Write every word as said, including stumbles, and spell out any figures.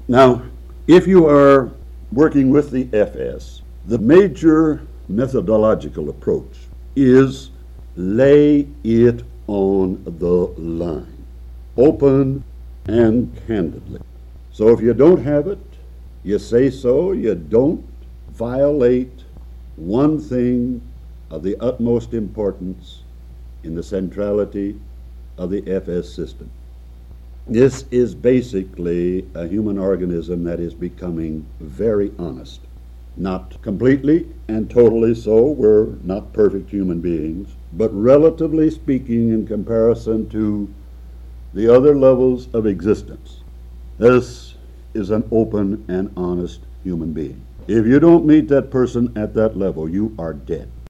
Now, if you are working with the F S, the major methodological approach is lay it on the line, open and candidly. So if you don't have it, you say so. You don't violate one thing of the utmost importance in the centrality of the F S system. This is basically a human organism that is becoming very honest. Not completely and totally so, we're not perfect human beings, but relatively speaking in comparison to the other levels of existence, this is an open and honest human being. If you don't meet that person at that level, you are dead.